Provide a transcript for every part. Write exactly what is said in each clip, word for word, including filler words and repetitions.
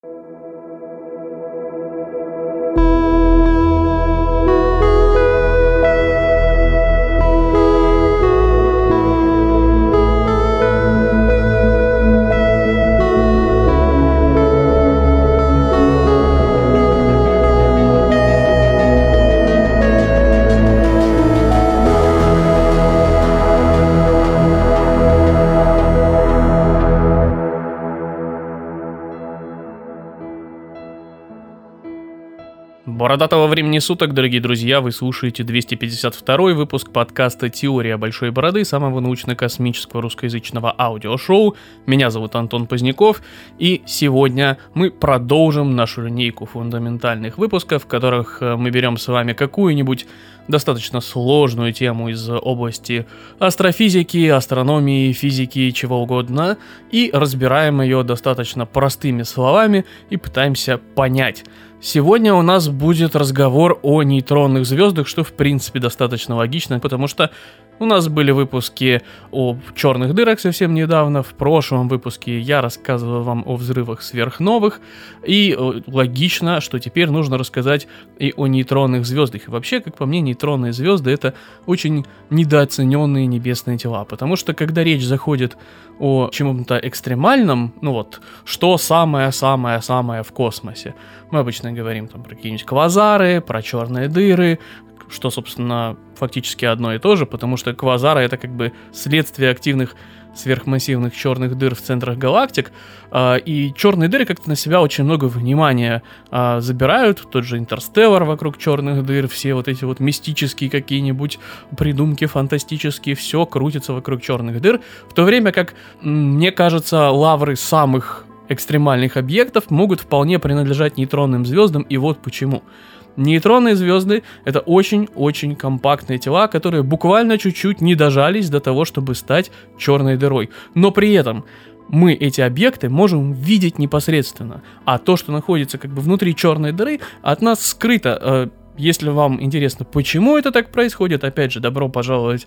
Бородатого времени суток, дорогие друзья, вы слушаете двести пятьдесят второй выпуск подкаста «Теория большой бороды», самого научно-космического русскоязычного аудиошоу. Меня зовут Антон Поздняков, и сегодня мы продолжим нашу линейку фундаментальных выпусков, в которых мы берем с вами какую-нибудь достаточно сложную тему из области астрофизики, астрономии, физики, чего угодно, и разбираем ее достаточно простыми словами и пытаемся понять. Сегодня у нас будет разговор о нейтронных звездах, что в принципе достаточно логично, потому что у нас были выпуски о черных дырах совсем недавно, в прошлом выпуске я рассказывал вам о взрывах сверхновых, и логично, что теперь нужно рассказать и о нейтронных звездах. И вообще, как по мне, нейтронные звезды — это очень недооцененные небесные тела, потому что когда речь заходит о чем-то экстремальном, ну вот, что самое-самое-самое в космосе, мы обычно говорим там про какие-нибудь квазары, про черные дыры, что, собственно, фактически одно и то же, потому что квазары — это как бы следствие активных сверхмассивных черных дыр в центрах галактик, и черные дыры как-то на себя очень много внимания забирают, тот же Интерстеллар вокруг черных дыр, все вот эти вот мистические какие-нибудь придумки фантастические, все крутится вокруг черных дыр, в то время как, мне кажется, лавры самых экстремальных объектов могут вполне принадлежать нейтронным звездам, и вот почему. Нейтронные звезды — это очень-очень компактные тела, которые буквально чуть-чуть не дожались до того, чтобы стать черной дырой. Но при этом мы эти объекты можем видеть непосредственно, а то, что находится как бы внутри черной дыры, от нас скрыто. Если вам интересно, почему это так происходит, опять же, добро пожаловать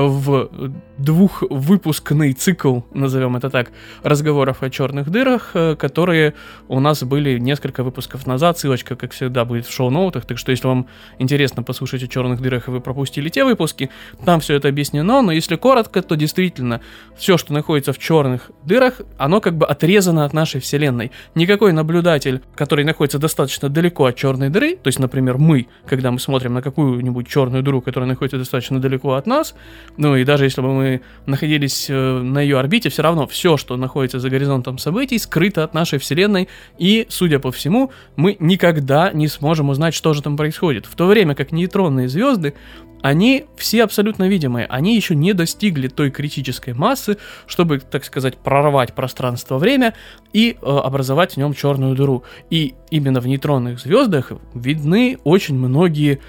в двухвыпускный цикл, назовем это так, разговоров о черных дырах, которые у нас были несколько выпусков назад. Ссылочка, как всегда, будет в шоу-ноутах, так что если вам интересно послушать о черных дырах и вы пропустили те выпуски, там все это объяснено, но если коротко, то действительно все, что находится в черных дырах, оно как бы отрезано от нашей Вселенной. Никакой наблюдатель, который находится достаточно далеко от черной дыры, то есть, например, мы, когда мы смотрим на какую-нибудь черную дыру, которая находится достаточно далеко от нас, ну и даже если бы мы находились э, на ее орбите, все равно все, что находится за горизонтом событий, скрыто от нашей Вселенной, и, судя по всему, мы никогда не сможем узнать, что же там происходит. В то время как нейтронные звезды, они все абсолютно видимые, они еще не достигли той критической массы, чтобы, так сказать, прорвать пространство-время и э, образовать в нем черную дыру. И именно в нейтронных звездах видны очень многие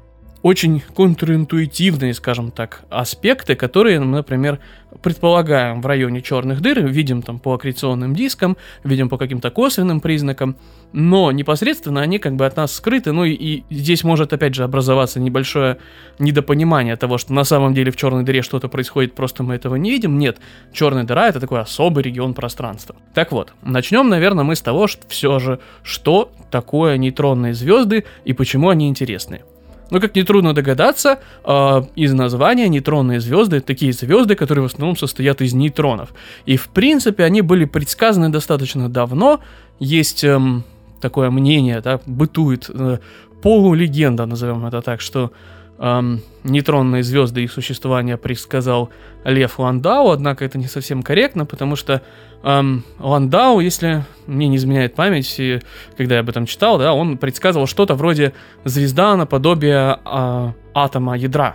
очень контринтуитивные, скажем так, аспекты, которые, например, предполагаем в районе черных дыр, видим там по аккреционным дискам, видим по каким-то косвенным признакам, но непосредственно они как бы от нас скрыты, ну и, и здесь может опять же образоваться небольшое недопонимание того, что на самом деле в черной дыре что-то происходит, просто мы этого не видим. Нет, черная дыра — это такой особый регион пространства. Так вот, начнем, наверное, мы с того, что все же, что такое нейтронные звезды и почему они интересны. Но, как нетрудно догадаться, э, из названия нейтронные звезды — это такие звезды, которые в основном состоят из нейтронов. И, в принципе, они были предсказаны достаточно давно. Есть э, такое мнение, да, бытует э, полулегенда, назовем это так, что э, нейтронные звезды и их существование предсказал Лев Ландау, однако это не совсем корректно, потому что эм, Ландау, если мне не изменяет память, и, когда я об этом читал, да, он предсказывал что-то вроде звезда наподобие э, атома ядра.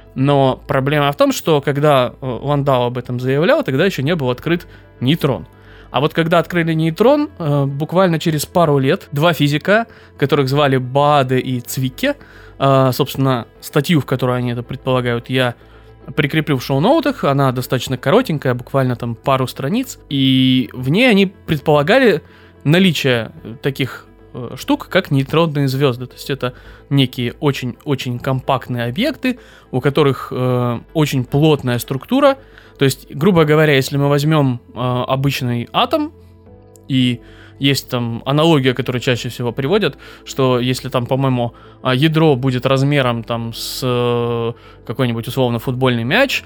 Но проблема в том, что когда Ландау об этом заявлял, тогда еще не был открыт нейтрон. А вот когда открыли нейтрон, э, буквально через пару лет два физика, которых звали Бааде и Цвикке, э, собственно, статью, в которой они это предполагают, я прикреплю в шоу-ноутах, она достаточно коротенькая, буквально там пару страниц, и в ней они предполагали наличие таких э, штук, как нейтронные звезды. То есть это некие очень-очень компактные объекты, у которых э, очень плотная структура. То есть, грубо говоря, если мы возьмем э, обычный атом и есть там аналогия, которую чаще всего приводят, что если там, по-моему, ядро будет размером там с какой-нибудь условно футбольный мяч,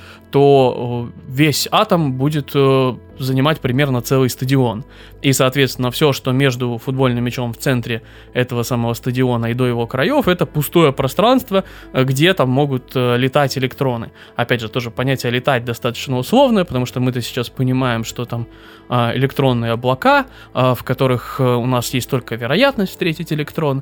то весь атом будет занимать примерно целый стадион. И, соответственно, все, что между футбольным мячом в центре этого самого стадиона и до его краев, это пустое пространство, где там могут летать электроны. Опять же, тоже понятие «летать» достаточно условное, потому что мы-то сейчас понимаем, что там электронные облака, в которых у нас есть только вероятность встретить электрон,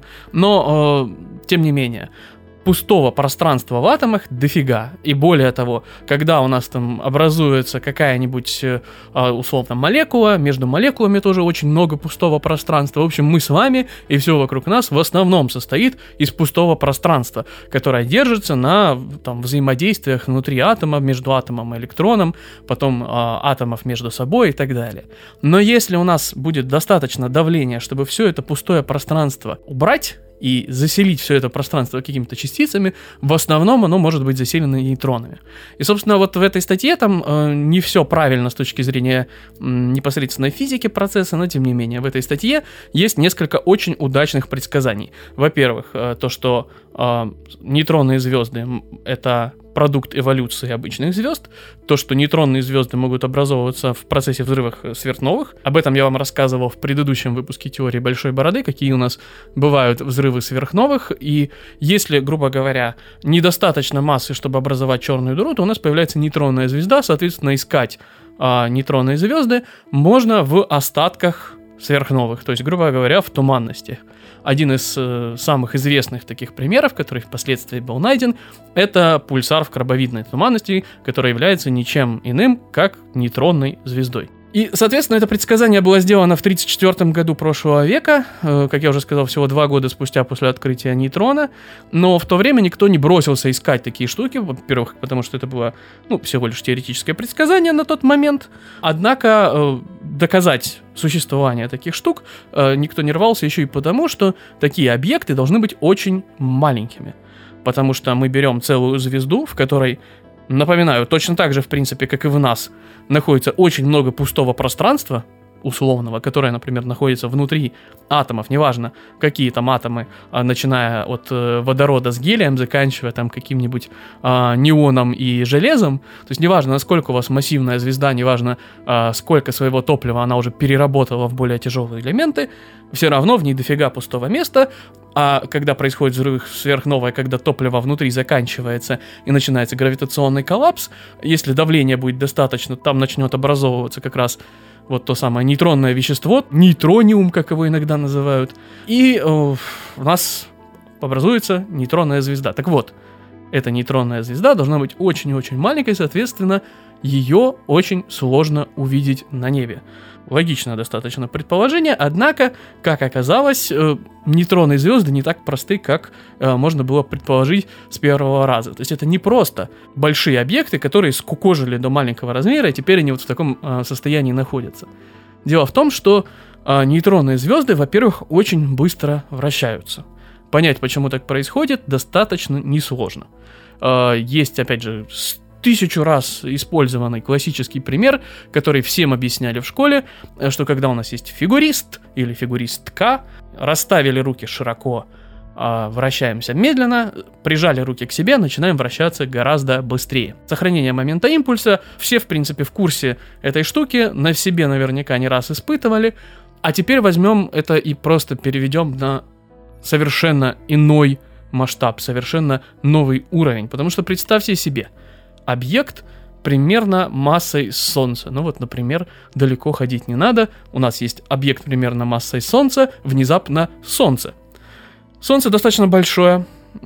но, тем не менее, пустого пространства в атомах дофига. И более того, когда у нас там образуется какая-нибудь условно молекула, между молекулами тоже очень много пустого пространства. В общем, мы с вами и все вокруг нас в основном состоит из пустого пространства, которое держится на там, взаимодействиях внутри атома, между атомом и электроном, потом а, атомов между собой и так далее. Но если у нас будет достаточно давления, чтобы все это пустое пространство убрать и заселить все это пространство какими-то частицами, в основном оно может быть заселено нейтронами. И, собственно, вот в этой статье там э, не все правильно с точки зрения э, непосредственной физики процесса, но тем не менее в этой статье есть несколько очень удачных предсказаний. Во-первых, э, то, что э, нейтронные звезды — это продукт эволюции обычных звезд, то, что нейтронные звезды могут образовываться в процессе взрывов сверхновых. Об этом я вам рассказывал в предыдущем выпуске теории Большой Бороды, какие у нас бывают взрывы сверхновых, и если, грубо говоря, недостаточно массы, чтобы образовать черную дыру, то у нас появляется нейтронная звезда, соответственно, искать а, нейтронные звезды можно в остатках сверхновых, то есть, грубо говоря, в туманности. Один из э, самых известных таких примеров, который впоследствии был найден, это пульсар в крабовидной туманности, который является ничем иным, как нейтронной звездой. И, соответственно, это предсказание было сделано в тридцать четвёртом году прошлого века, э, как я уже сказал, всего два года спустя после открытия нейтрона, но в то время никто не бросился искать такие штуки, во-первых, потому что это было, ну, всего лишь теоретическое предсказание на тот момент, однако э, доказать существование таких штук э, никто не рвался еще и потому, что такие объекты должны быть очень маленькими, потому что мы берем целую звезду, в которой, напоминаю, точно так же, в принципе, как и в нас, находится очень много пустого пространства, условного, которое, например, находится внутри атомов, неважно, какие там атомы, начиная от э, водорода с гелием, заканчивая там каким-нибудь э, неоном и железом, то есть неважно, насколько у вас массивная звезда, неважно, э, сколько своего топлива она уже переработала в более тяжелые элементы, все равно в ней дофига пустого места, а когда происходит взрыв сверхновой, когда топливо внутри заканчивается и начинается гравитационный коллапс, если давление будет достаточно, там начнет образовываться как раз вот то самое нейтронное вещество, нейтрониум, как его иногда называют, и э, у нас образуется нейтронная звезда. Так вот, эта нейтронная звезда должна быть очень-очень маленькой, соответственно, ее очень сложно увидеть на небе. Логично достаточно предположение, однако, как оказалось, э, нейтронные звезды не так просты, как э, можно было предположить с первого раза. То есть это не просто большие объекты, которые скукожили до маленького размера, и теперь они вот в таком э, состоянии находятся. Дело в том, что э, нейтронные звезды, во-первых, очень быстро вращаются. Понять, почему так происходит, достаточно несложно. Э, есть, опять же, тысячу раз использованный классический пример, который всем объясняли в школе, что когда у нас есть фигурист или фигуристка, расставили руки широко, вращаемся медленно, прижали руки к себе, начинаем вращаться гораздо быстрее. Сохранение момента импульса, все в принципе в курсе этой штуки, на себе наверняка не раз испытывали, а теперь возьмем это и просто переведем на совершенно иной масштаб, совершенно новый уровень, потому что представьте себе, объект примерно массой Солнца. Ну вот, например, далеко ходить не надо. У нас есть объект примерно массой Солнца, внезапно Солнце. Солнце достаточно большое.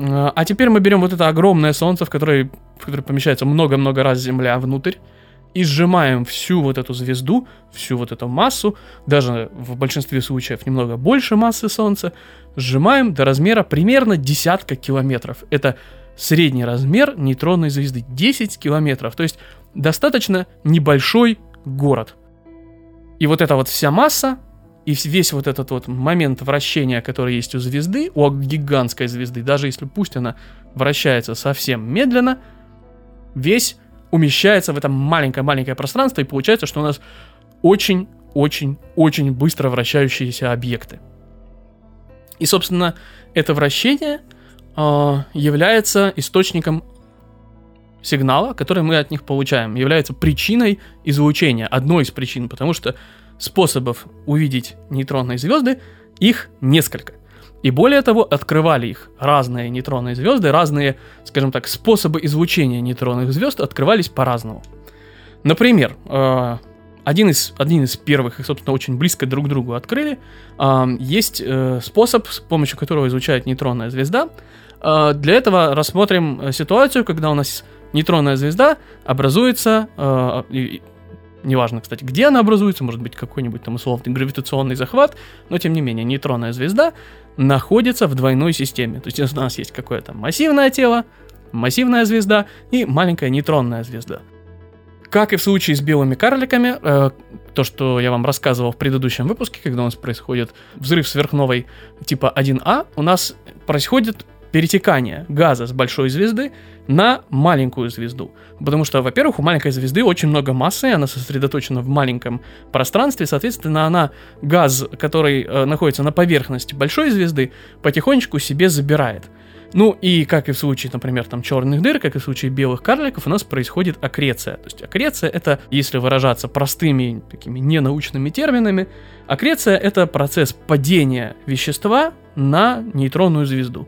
А теперь мы берем вот это огромное Солнце, в которое, в которое помещается много-много раз Земля внутрь, и сжимаем всю вот эту звезду, всю вот эту массу, даже в большинстве случаев немного больше массы Солнца, сжимаем до размера примерно десятка километров. Это средний размер нейтронной звезды, десять километров, то есть достаточно небольшой город. И вот эта вот вся масса, и весь вот этот вот момент вращения, который есть у звезды, у гигантской звезды, даже если пусть она вращается совсем медленно, весь умещается в это маленькое-маленькое пространство, и получается, что у нас очень очень-очень быстро вращающиеся объекты. И, собственно, это вращение э, является источником сигнала, который мы от них получаем, является причиной излучения, одной из причин, потому что способов увидеть нейтронные звезды, их несколько. И более того, открывали их разные нейтронные звезды, разные, скажем так, способы излучения нейтронных звезд открывались по-разному. Например, э, один, из, один из первых, их, собственно, очень близко друг к другу открыли, э, есть э, способ, с помощью которого излучает нейтронная звезда. Э, для этого рассмотрим ситуацию, когда у нас нейтронная звезда образуется, э, и, неважно, кстати, где она образуется, может быть, какой-нибудь там условный гравитационный захват, но, тем не менее, нейтронная звезда находится в двойной системе. То есть у нас есть какое-то массивное тело, массивная звезда и маленькая нейтронная звезда. Как и в случае с белыми карликами, э, то, что я вам рассказывал в предыдущем выпуске, когда у нас происходит взрыв сверхновой типа один А, у нас происходит перетекание газа с большой звезды на маленькую звезду. Потому что, во-первых, у маленькой звезды очень много массы, она сосредоточена в маленьком пространстве, соответственно, она газ, который э, находится на поверхности большой звезды, потихонечку себе забирает. Ну и как и в случае, например, там черных дыр, как и в случае белых карликов, у нас происходит аккреция. То есть аккреция — это, если выражаться простыми такими ненаучными терминами, аккреция — это процесс падения вещества на нейтронную звезду.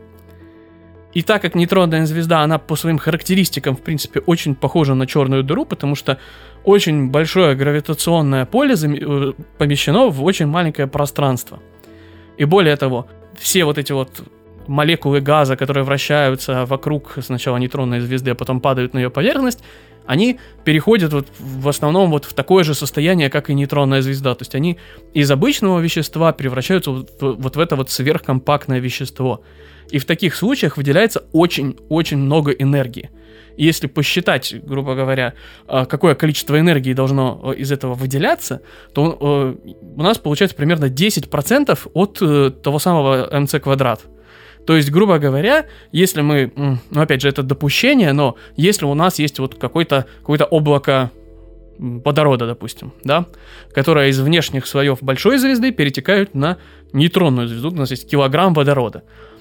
И так как нейтронная звезда, она по своим характеристикам, в принципе, очень похожа на черную дыру, потому что очень большое гравитационное поле помещено в очень маленькое пространство. И более того, все вот эти вот молекулы газа, которые вращаются вокруг сначала нейтронной звезды, а потом падают на ее поверхность, они переходят вот в основном вот в такое же состояние, как и нейтронная звезда. То есть они из обычного вещества превращаются вот в, вот в это вот сверхкомпактное вещество. И в таких случаях выделяется очень-очень много энергии. И если посчитать, грубо говоря, какое количество энергии должно из этого выделяться, то у нас получается примерно десять процентов от того самого эм цэ квадрат. То есть, грубо говоря, если мы, ну опять же, это допущение, но если у нас есть вот какое-то, какое-то облако водорода, допустим, да, которое из внешних слоев большой звезды перетекают на нейтронную звезду, у нас есть килограмм водорода.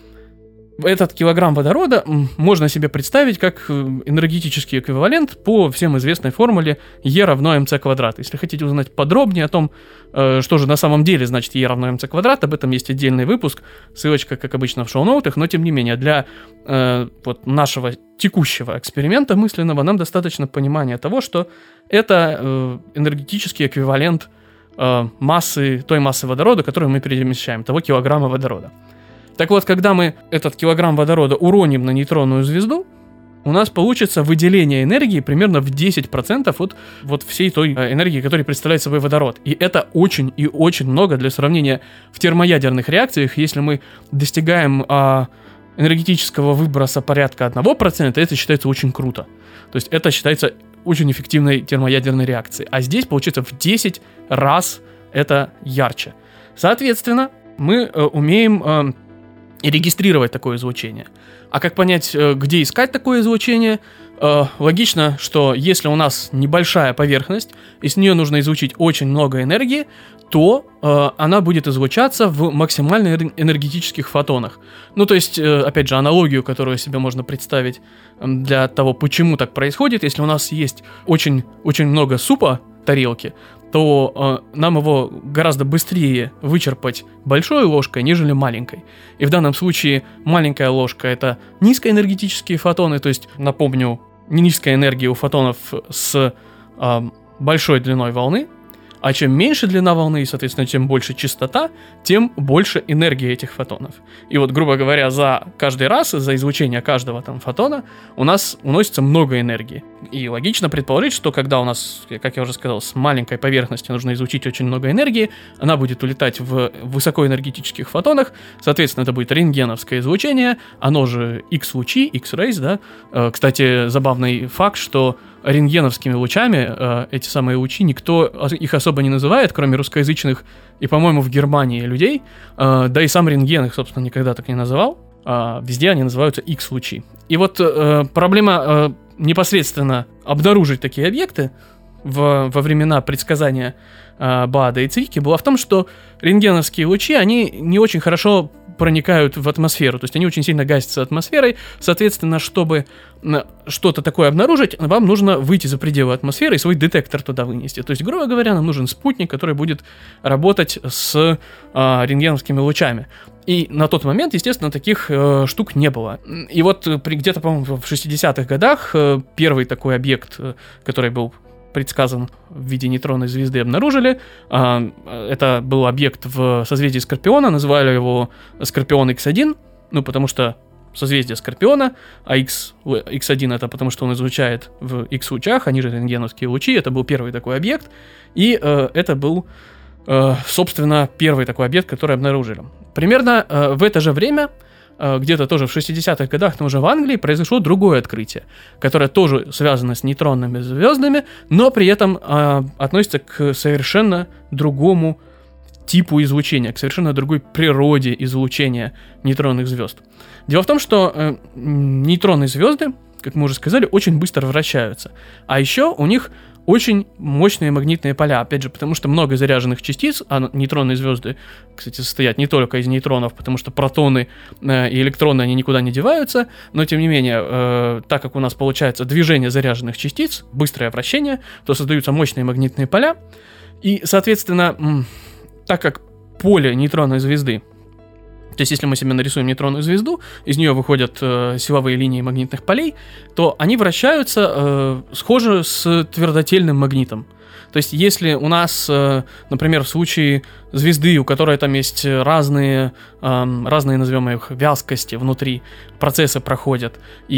Этот килограмм водорода можно себе представить как энергетический эквивалент по всем известной формуле E равно mc квадрат. Если хотите узнать подробнее о том, что же на самом деле значит E равно mc квадрат, об этом есть отдельный выпуск, ссылочка, как обычно, в шоу-ноутах, но тем не менее, для э, вот нашего текущего эксперимента мысленного нам достаточно понимания того, что это э, энергетический эквивалент э, массы, той массы водорода, которую мы перемещаем, того килограмма водорода. Так вот, когда мы этот килограмм водорода уроним на нейтронную звезду, у нас получится выделение энергии примерно в десять процентов от вот всей той энергии, которую представляет собой водород. И это очень и очень много для сравнения в термоядерных реакциях. Если мы достигаем а, энергетического выброса порядка одного процента, это считается очень круто. То есть это считается очень эффективной термоядерной реакцией. А здесь получается в десять раз это ярче. Соответственно, мы э, умеем... Э, и регистрировать такое излучение. А как понять, где искать такое излучение? Э, логично, что если у нас небольшая поверхность, и с нее нужно излучить очень много энергии, то э, она будет излучаться в максимально энергетических фотонах. Ну, то есть, э, опять же, аналогию, которую себе можно представить для того, почему так происходит. Если у нас есть очень, очень много супа в тарелке, то э, нам его гораздо быстрее вычерпать большой ложкой, нежели маленькой. И в данном случае маленькая ложка — это низкоэнергетические фотоны, то есть, напомню, низкая энергия у фотонов с э, большой длиной волны, а чем меньше длина волны, и, соответственно, чем больше частота, тем больше энергии этих фотонов. И вот, грубо говоря, за каждый раз, за излучение каждого там фотона у нас уносится много энергии. И логично предположить, что когда у нас, как я уже сказал, с маленькой поверхности нужно излучить очень много энергии, она будет улетать в высокоэнергетических фотонах, соответственно, это будет рентгеновское излучение, оно же X-лучи, X-rays, да. Кстати, забавный факт, что рентгеновскими лучами э, эти самые лучи никто их особо не называет, кроме русскоязычных и, по-моему, в Германии людей, э, да и сам рентген их, собственно, никогда так не называл, э, везде они называются X-лучи. И вот э, проблема э, непосредственно обнаружить такие объекты в, во времена предсказания э, Баада и Цвики была в том, что рентгеновские лучи, они не очень хорошо проникают в атмосферу, то есть они очень сильно гасятся атмосферой, соответственно, чтобы что-то такое обнаружить, вам нужно выйти за пределы атмосферы и свой детектор туда вынести. То есть, грубо говоря, нам нужен спутник, который будет работать с э, рентгеновскими лучами. И на тот момент, естественно, таких э, штук не было. И вот при, где-то, по-моему, в шестидесятых годах э, первый такой объект, э, который был предсказан в виде нейтронной звезды, обнаружили. Это был объект в созвездии Скорпиона, называли его Скорпион икс один, ну, потому что созвездие Скорпиона, а X, икс один это потому, что он излучает в X-лучах, они же рентгеновские лучи, это был первый такой объект, и э, это был, э, собственно, первый такой объект, который обнаружили. Примерно э, в это же время, где-то тоже в шестидесятых годах, но уже в Англии, произошло другое открытие, которое тоже связано с нейтронными звездами, но при этом э, относится к совершенно другому типу излучения, к совершенно другой природе излучения нейтронных звезд. Дело в том, что э, нейтронные звезды, как мы уже сказали, очень быстро вращаются, а еще у них очень мощные магнитные поля, опять же, потому что много заряженных частиц, а нейтронные звезды, кстати, состоят не только из нейтронов, потому что протоны э, и электроны, они никуда не деваются, но, тем не менее, э, так как у нас получается движение заряженных частиц, быстрое вращение, то создаются мощные магнитные поля, и, соответственно, м- так как поле нейтронной звезды, то есть, если мы себе нарисуем нейтронную звезду, из нее выходят э, силовые линии магнитных полей, то они вращаются э, схоже с твердотельным магнитом. То есть, если у нас, э, например, в случае звезды, у которой там есть разные, э, разные, назовем их, вязкости внутри, процессы проходят,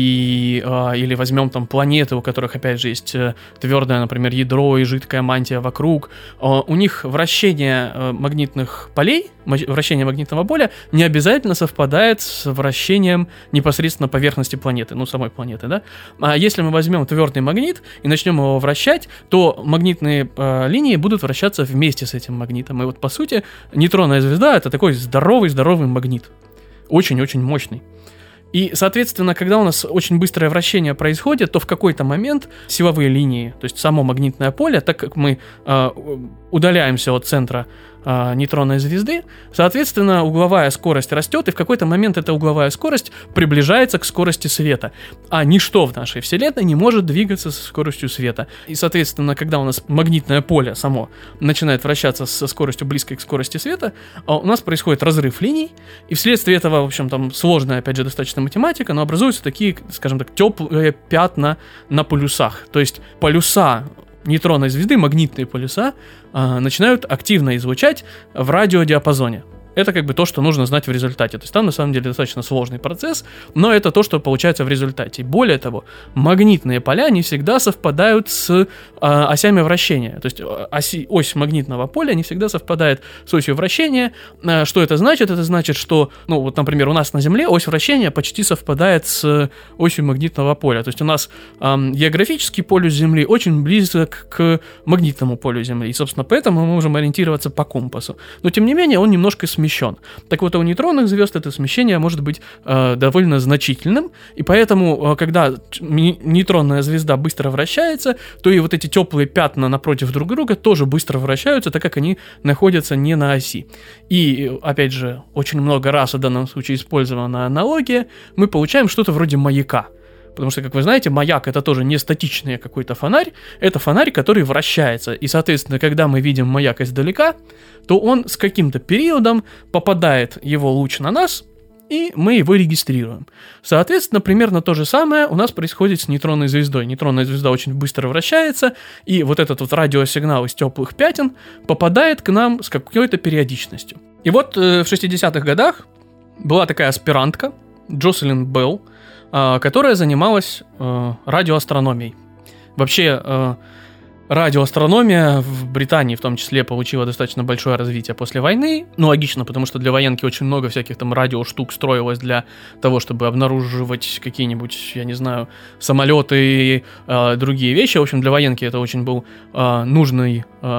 и, э, или возьмем там планеты, у которых, опять же, есть э, твердое, например, ядро и жидкая мантия вокруг, э, у них вращение э, магнитных полей, вращение магнитного поля не обязательно совпадает с вращением непосредственно поверхности планеты, ну, самой планеты, да? А если мы возьмем твердый магнит и начнем его вращать, то магнитные э, линии будут вращаться вместе с этим магнитом. И вот, по сути, нейтронная звезда — это такой здоровый-здоровый магнит. Очень-очень мощный. И, соответственно, когда у нас очень быстрое вращение происходит, то в какой-то момент силовые линии, то есть само магнитное поле, так как мы э, удаляемся от центра э, нейтронной звезды, соответственно, угловая скорость растет, и в какой-то момент эта угловая скорость приближается к скорости света. А ничто в нашей Вселенной не может двигаться со скоростью света. И, соответственно, когда у нас магнитное поле само начинает вращаться со скоростью близкой к скорости света, у нас происходит разрыв линий, и вследствие этого, в общем, там сложная, опять же, достаточно математика, но образуются такие, скажем так, теплые пятна на полюсах. То есть полюса нейтронной звезды, магнитные полюса, э, начинают активно излучать в радиодиапазоне. Это как бы то, что нужно знать в результате. То есть там на самом деле достаточно сложный процесс, но это то, что получается в результате. Более того, магнитные поля не всегда совпадают с э, осями вращения. То есть оси, ось магнитного поля не всегда совпадает с осью вращения. Э, что это значит? Это значит, что, ну вот, например, у нас на Земле ось вращения почти совпадает с осью магнитного поля. То есть у нас э, географический полюс Земли очень близок к магнитному полю Земли. И, собственно, поэтому мы можем ориентироваться по компасу. Но, тем не менее, он немножко смещен. Так вот, у нейтронных звезд это смещение может быть э, довольно значительным, и поэтому, э, когда нейтронная звезда быстро вращается, то и вот эти теплые пятна напротив друг друга тоже быстро вращаются, так как они находятся не на оси. И, опять же, очень много раз в данном случае использована аналогия, мы получаем что-то вроде маяка. Потому что, как вы знаете, маяк — это тоже не статичный какой-то фонарь, это фонарь, который вращается. И, соответственно, когда мы видим маяк издалека, то он с каким-то периодом попадает его луч на нас, и мы его регистрируем. Соответственно, примерно то же самое у нас происходит с нейтронной звездой. Нейтронная звезда очень быстро вращается, и вот этот вот радиосигнал из теплых пятен попадает к нам с какой-то периодичностью. И вот э, в шестидесятых годах была такая аспирантка, Джоселин Белл, которая занималась э, радиоастрономией. Вообще, э, радиоастрономия в Британии в том числе получила достаточно большое развитие после войны. Ну, логично, потому что для военки очень много всяких там радиоштук строилось для того, чтобы обнаруживать какие-нибудь, я не знаю, самолеты и э, другие вещи. В общем, для военки это очень был э, нужный... Э,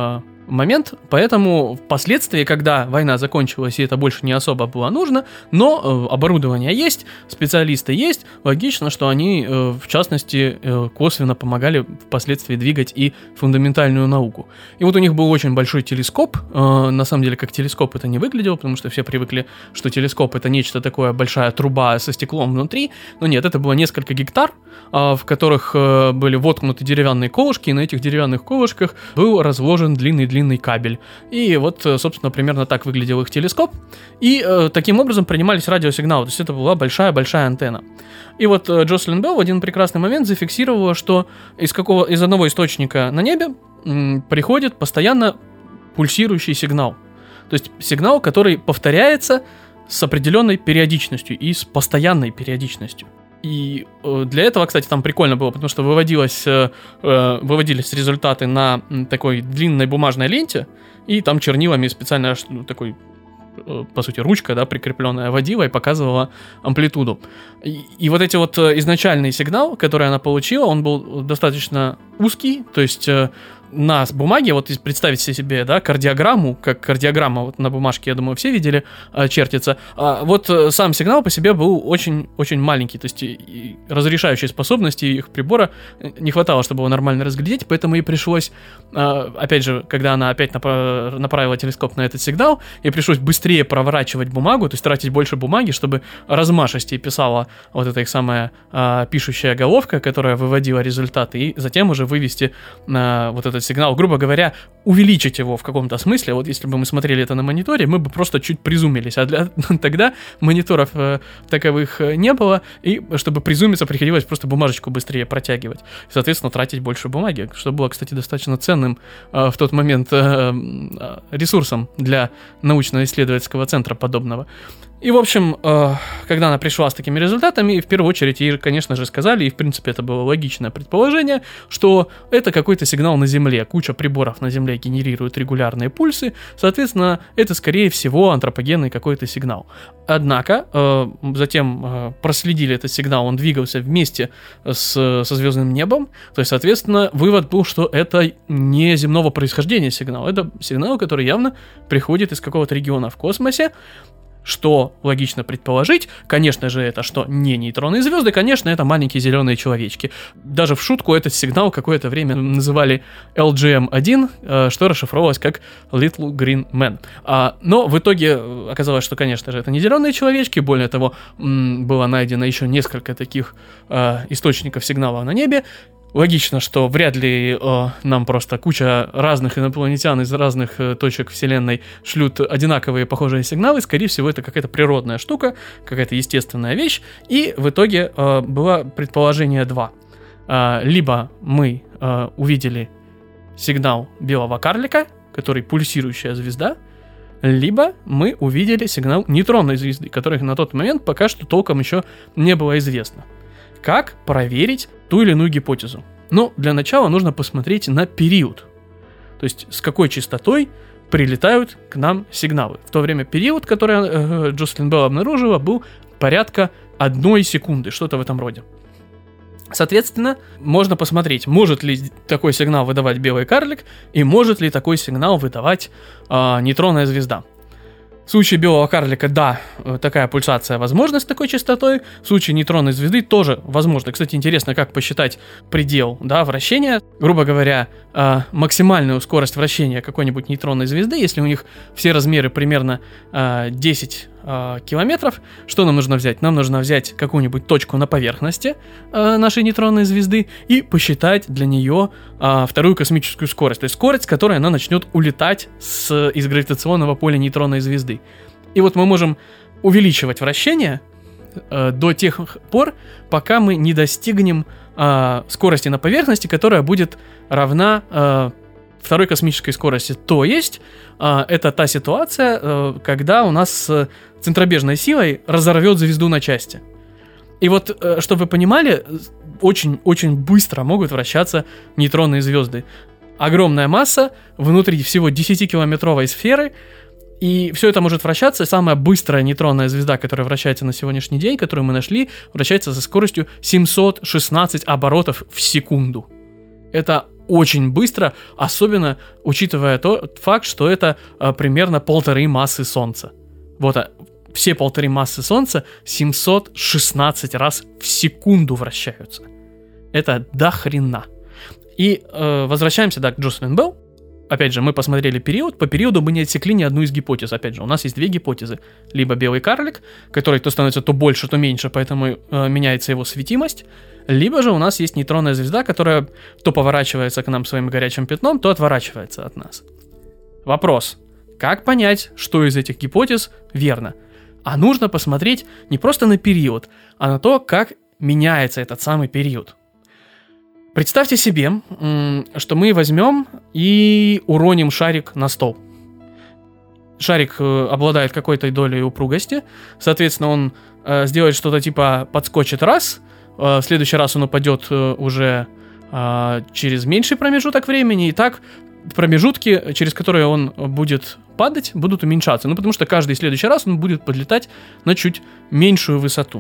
момент, поэтому впоследствии, когда война закончилась и это больше не особо было нужно, но э, оборудование есть, специалисты есть, логично, что они, э, в частности, э, косвенно помогали впоследствии двигать и фундаментальную науку. И вот у них был очень большой телескоп, э, на самом деле как телескоп это не выглядело, потому что все привыкли, что телескоп это нечто такое, большая труба со стеклом внутри, но нет, это было несколько гектар, э, в которых э, были воткнуты деревянные колышки, и на этих деревянных колышках был разложен длинный длинный кабель. И вот, собственно, примерно так выглядел их телескоп. И э, таким образом принимались радиосигналы. То есть это была большая-большая антенна. И вот э, Джослин Белл в один прекрасный момент зафиксировала, что из, какого, из одного источника на небе м, приходит постоянно пульсирующий сигнал. То есть сигнал, который повторяется с определенной периодичностью и с постоянной периодичностью. И для этого, кстати, там прикольно было, потому что выводилось, э, выводились результаты на такой длинной бумажной ленте, и там чернилами специально ну, такой, э, по сути, ручка, да, прикрепленная водила и показывала амплитуду. И, и вот эти вот изначальный сигнал, который она получила, он был достаточно узкий, то есть э, на бумаге, вот представить себе, да, кардиограмму, как кардиограмма вот на бумажке, я думаю, все видели, э, чертится. А вот э, сам сигнал по себе был очень-очень маленький, то есть и, и разрешающей способности их прибора не хватало, чтобы его нормально разглядеть, поэтому ей пришлось, э, опять же, когда она опять напра- направила телескоп на этот сигнал, ей пришлось быстрее проворачивать бумагу, то есть тратить больше бумаги, чтобы размашистее писала вот эта их самая э, пишущая головка, которая выводила результаты, и затем уже вывести э, вот этот сигнал, грубо говоря, увеличить его в каком-то смысле. Вот если бы мы смотрели это на мониторе, мы бы просто чуть призумились, а для, тогда мониторов э, таковых не было, и чтобы призумиться, приходилось просто бумажечку быстрее протягивать, и, соответственно, тратить больше бумаги, что было, кстати, достаточно ценным э, в тот момент э, ресурсом для научно-исследовательского центра подобного. И, в общем, э, когда она пришла с такими результатами, в первую очередь ей, конечно же, сказали, и, в принципе, это было логичное предположение, что это какой-то сигнал на Земле. Куча приборов на Земле генерирует регулярные пульсы, соответственно, это, скорее всего, антропогенный какой-то сигнал. Однако, э, затем э, проследили этот сигнал, он двигался вместе с, со звездным небом, то есть, соответственно, вывод был, что это не земного происхождения сигнал, это сигнал, который явно приходит из какого-то региона в космосе. Что логично предположить, конечно же, это что не нейтронные звезды, конечно, это маленькие зеленые человечки. Даже в шутку этот сигнал какое-то время называли эл джи эм один, что расшифровалось как Little Green Man. Но в итоге оказалось, что, конечно же, это не зеленые человечки, более того, было найдено еще несколько таких источников сигнала на небе. Логично, что вряд ли э, нам просто куча разных инопланетян из разных э, точек Вселенной шлют одинаковые похожие сигналы. Скорее всего, это какая-то природная штука, какая-то естественная вещь. И в итоге э, было предположение два. Э, либо мы э, увидели сигнал белого карлика, который пульсирующая звезда, либо мы увидели сигнал нейтронной звезды, которых на тот момент пока что толком еще не было известно. Как проверить ту или иную гипотезу? Ну, для начала нужно посмотреть на период. То есть, с какой частотой прилетают к нам сигналы. В то время период, который э, Джослин Белл обнаружила, был порядка одной секунды, что-то в этом роде. Соответственно, можно посмотреть, может ли такой сигнал выдавать белый карлик, и может ли такой сигнал выдавать э, нейтронная звезда. В случае белого карлика, да, такая пульсация возможна с такой частотой. В случае нейтронной звезды тоже возможно. Кстати, интересно, как посчитать предел, да, вращения. Грубо говоря, максимальную скорость вращения какой-нибудь нейтронной звезды, если у них все размеры примерно десять километров, что нам нужно взять? Нам нужно взять какую-нибудь точку на поверхности э, нашей нейтронной звезды и посчитать для нее э, вторую космическую скорость, то есть скорость, с которой она начнет улетать с, из гравитационного поля нейтронной звезды. И вот мы можем увеличивать вращение э, до тех пор, пока мы не достигнем э, скорости на поверхности, которая будет равна э, второй космической скорости. То есть э, это та ситуация, э, когда у нас э, центробежной силой разорвет звезду на части. И вот, э, чтобы вы понимали, очень-очень быстро могут вращаться нейтронные звезды. Огромная масса внутри всего десятикилометровой сферы, и все это может вращаться. Самая быстрая нейтронная звезда, которая вращается на сегодняшний день, которую мы нашли, вращается со скоростью семьсот шестнадцать оборотов в секунду. Это очень быстро, особенно учитывая тот факт, что это а, примерно полторы массы Солнца. Вот, а, все полторы массы Солнца семьсот шестнадцать раз в секунду вращаются. Это до хрена. И э, возвращаемся, да, к Джоселин Белл. Опять же, мы посмотрели период. По периоду мы не отсекли ни одну из гипотез. Опять же, у нас есть две гипотезы. Либо белый карлик, который то становится то больше, то меньше, поэтому э, меняется его светимость. Либо же у нас есть нейтронная звезда, которая то поворачивается к нам своим горячим пятном, то отворачивается от нас. Вопрос. Как понять, что из этих гипотез верно? А нужно посмотреть не просто на период, а на то, как меняется этот самый период. Представьте себе, что мы возьмем и уроним шарик на стол. Шарик обладает какой-то долей упругости, соответственно, он сделает что-то типа подскочит раз, в следующий раз он упадет уже через меньший промежуток времени, и так промежутки, через которые он будет падать, будут уменьшаться. Ну, потому что каждый следующий раз он будет подлетать на чуть меньшую высоту.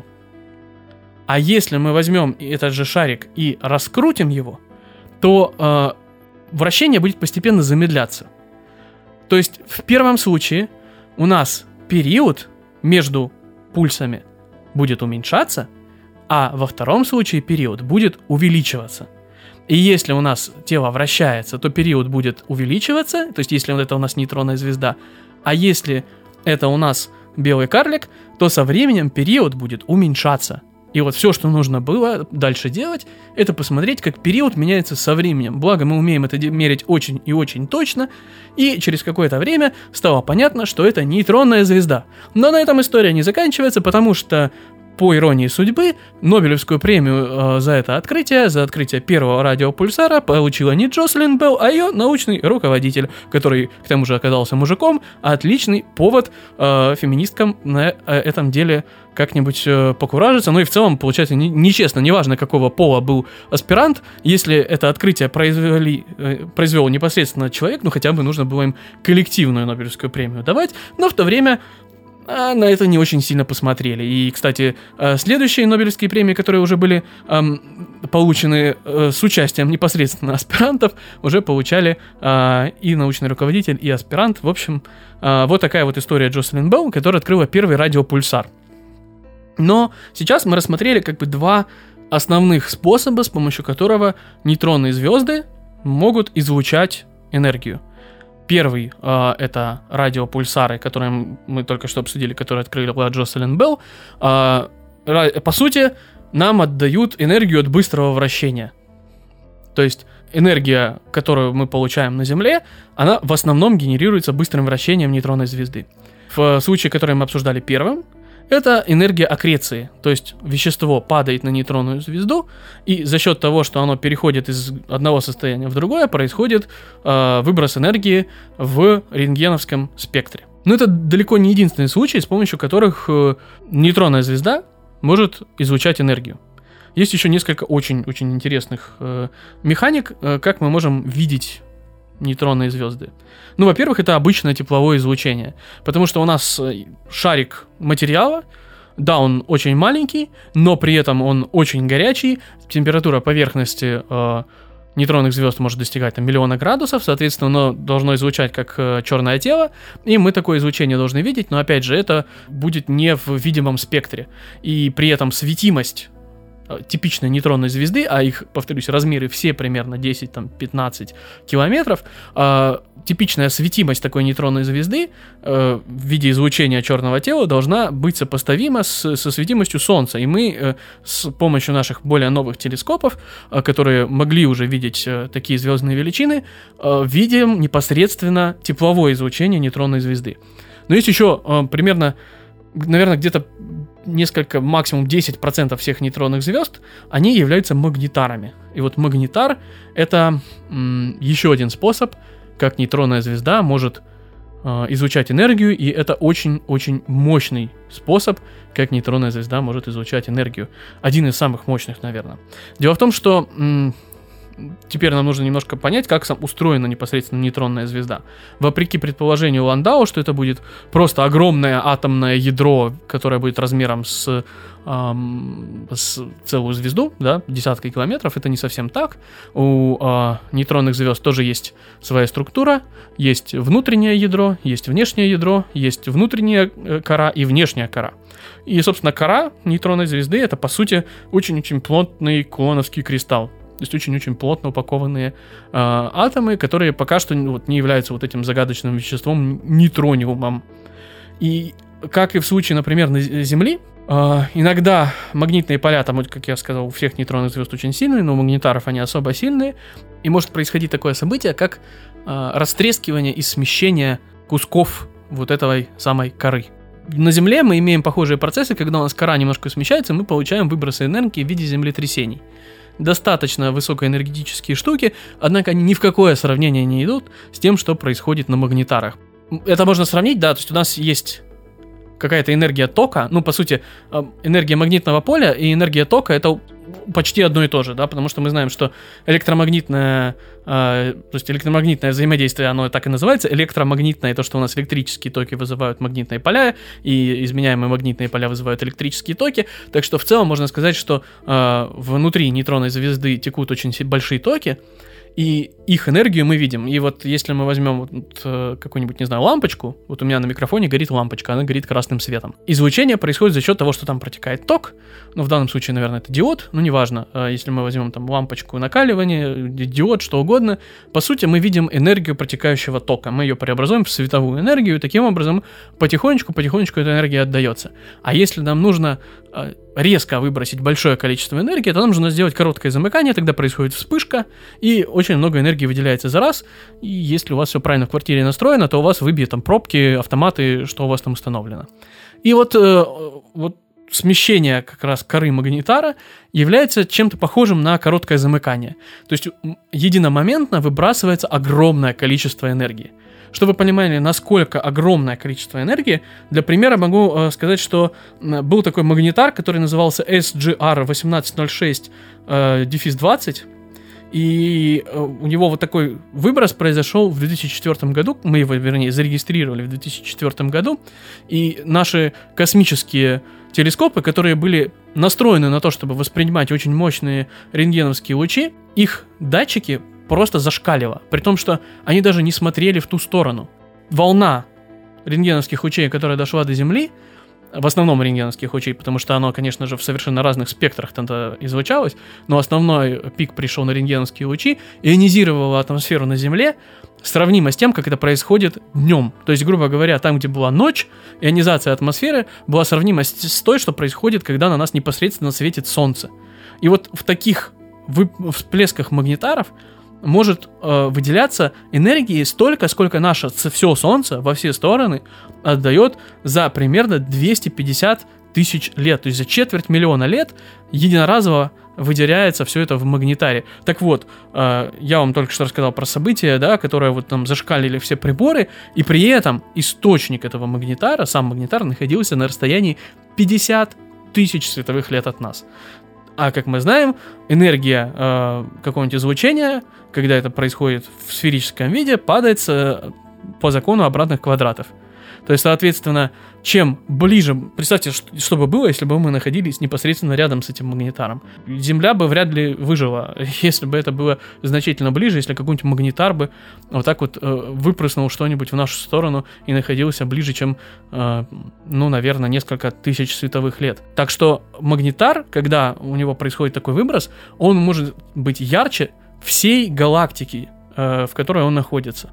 А если мы возьмем этот же шарик и раскрутим его, то э, вращение будет постепенно замедляться. То есть в первом случае у нас период между пульсами будет уменьшаться, а во втором случае период будет увеличиваться. И если у нас тело вращается, то период будет увеличиваться, то есть если это у нас нейтронная звезда, а если это у нас белый карлик, то со временем период будет уменьшаться. И вот все, что нужно было дальше делать, это посмотреть, как период меняется со временем. Благо, мы умеем это мерить очень и очень точно, и через какое-то время стало понятно, что это нейтронная звезда. Но на этом история не заканчивается, потому что, по иронии судьбы, Нобелевскую премию э, за это открытие, за открытие первого радиопульсара получила не Джоселин Белл, а ее научный руководитель, который, к тому же, оказался мужиком. Отличный повод э, феминисткам на э, этом деле как-нибудь э, покуражиться. Ну и в целом, получается, не, нечестно, неважно, какого пола был аспирант, если это открытие произвели, э, произвел непосредственно человек, ну хотя бы нужно было им коллективную Нобелевскую премию давать, но в то время а на это не очень сильно посмотрели. И, кстати, следующие Нобелевские премии, которые уже были эм, получены э, с участием непосредственно аспирантов, уже получали э, и научный руководитель, и аспирант. В общем, э, вот такая вот история Джоселин Белл, которая открыла первый радиопульсар. Но сейчас мы рассмотрели как бы два основных способа, с помощью которого нейтронные звезды могут излучать энергию. Первый э, это радиопульсары, которые мы только что обсудили, которые открыла Джоселин Белл. Э, по сути, нам отдают энергию от быстрого вращения. То есть энергия, которую мы получаем на Земле, она в основном генерируется быстрым вращением нейтронной звезды. В случае, который мы обсуждали первым, это энергия аккреции, то есть вещество падает на нейтронную звезду, и за счет того, что оно переходит из одного состояния в другое, происходит э, выброс энергии в рентгеновском спектре. Но это далеко не единственный случай, с помощью которых э, нейтронная звезда может излучать энергию. Есть еще несколько очень-очень интересных э, механик, э, как мы можем видеть нейтронные звезды. Ну, во-первых, это обычное тепловое излучение, потому что у нас шарик материала, да, он очень маленький, но при этом он очень горячий, температура поверхности э, нейтронных звезд может достигать там, миллиона градусов, соответственно, оно должно излучать как э, черное тело, и мы такое излучение должны видеть, но, опять же, это будет не в видимом спектре, и при этом светимость типичной нейтронной звезды, а их, повторюсь, размеры все примерно десять-пятнадцать километров, э, типичная светимость такой нейтронной звезды э, в виде излучения черного тела должна быть сопоставима с, со светимостью Солнца. И мы э, с помощью наших более новых телескопов, э, которые могли уже видеть э, такие звездные величины, э, видим непосредственно тепловое излучение нейтронной звезды. Но есть еще э, примерно, наверное, где-то несколько, максимум десять процентов всех нейтронных звезд, они являются магнитарами. И вот магнитар — это м, еще один способ, как нейтронная звезда может э, излучать энергию, и это очень-очень мощный способ, как нейтронная звезда может излучать энергию. Один из самых мощных, наверное. Дело в том, что м, теперь нам нужно немножко понять, как сам устроена непосредственно нейтронная звезда. Вопреки предположению Ландау, что это будет просто огромное атомное ядро, которое будет размером с, эм, с целую звезду, да, десятки километров, это не совсем так. У э, нейтронных звезд тоже есть своя структура, есть внутреннее ядро, есть внешнее ядро, есть внутренняя кора и внешняя кора. И, собственно, кора нейтронной звезды — это, по сути, очень-очень плотный кулоновский кристалл. То есть очень-очень плотно упакованные э, атомы, которые пока что вот, не являются вот этим загадочным веществом нейтрониумом. И как и в случае, например, на Земли, э, иногда магнитные поля, там, как я сказал, у всех нейтронных звезд очень сильные, но у магнитаров они особо сильные. И может происходить такое событие, как э, растрескивание и смещение кусков вот этой самой коры. На Земле мы имеем похожие процессы, когда у нас кора немножко смещается, мы получаем выбросы энергии в виде землетрясений. Достаточно высокоэнергетические штуки, однако они ни в какое сравнение не идут с тем, что происходит на магнитарах. Это можно сравнить, да, то есть у нас есть какая-то энергия тока, ну, по сути, энергия магнитного поля и энергия тока — это почти одно и то же, да, потому что мы знаем, что электромагнитное, э, то есть электромагнитное взаимодействие, оно так и называется, электромагнитное, то, что у нас электрические токи вызывают магнитные поля, и изменяемые магнитные поля вызывают электрические токи, так что в целом можно сказать, что э, внутри нейтронной звезды текут очень большие токи, и их энергию мы видим. И вот если мы возьмем вот, э, какую-нибудь, не знаю, лампочку, вот у меня на микрофоне горит лампочка, она горит красным светом. Излучение происходит за счет того, что там протекает ток, ну, в данном случае, наверное, это диод, ну, неважно, э, если мы возьмем там лампочку накаливания, диод, что угодно, по сути, мы видим энергию протекающего тока, мы ее преобразуем в световую энергию, и таким образом потихонечку-потихонечку эта энергия отдается. А если нам нужно э, резко выбросить большое количество энергии, то нам нужно сделать короткое замыкание, тогда происходит вспышка, и очень много энергии выделяется за раз, и если у вас все правильно в квартире настроено, то у вас выбьет там пробки, автоматы, что у вас там установлено. И вот, э, вот смещение как раз коры магнитара является чем-то похожим на короткое замыкание. То есть единомоментно выбрасывается огромное количество энергии. Чтобы вы понимали, насколько огромное количество энергии, для примера могу э, сказать, что э, был такой магнитар, который назывался эс джи ар восемнадцать ноль шесть двадцать, и э, у него вот такой выброс произошел в две тысячи четвёртом году, мы его, вернее, зарегистрировали в две тысячи четвёртом году, и наши космические телескопы, которые были настроены на то, чтобы воспринимать очень мощные рентгеновские лучи, их датчики просто зашкаливало, при том, что они даже не смотрели в ту сторону. Волна рентгеновских лучей, которая дошла до Земли, в основном рентгеновских лучей, потому что оно, конечно же, в совершенно разных спектрах тогда излучалось, но основной пик пришел на рентгеновские лучи, ионизировала атмосферу на Земле, сравнимо с тем, как это происходит днем. То есть, грубо говоря, там, где была ночь, ионизация атмосферы была сравнима с, с той, что происходит, когда на нас непосредственно светит Солнце. И вот в таких всплесках магнитаров может э, выделяться энергии столько, сколько наше все Солнце во все стороны отдает за примерно двести пятьдесят тысяч лет. То есть за четверть миллиона лет единоразово выделяется все это в магнитаре. Так вот, э, я вам только что рассказал про события, да, которые вот там зашкалили все приборы, и при этом источник этого магнитара, сам магнитар, находился на расстоянии пятьдесят тысяч световых лет от нас. А как мы знаем, энергия э, какого-нибудь излучения, когда это происходит в сферическом виде, падает э, по закону обратных квадратов. То есть, соответственно, чем ближе... Представьте, что, что бы было, если бы мы находились непосредственно рядом с этим магнитаром. Земля бы вряд ли выжила, если бы это было значительно ближе, если какой-нибудь магнитар бы вот так вот э, выпрыснул что-нибудь в нашу сторону и находился ближе, чем, э, ну, наверное, несколько тысяч световых лет. Так что магнитар, когда у него происходит такой выброс, он может быть ярче всей галактики, э, в которой он находится.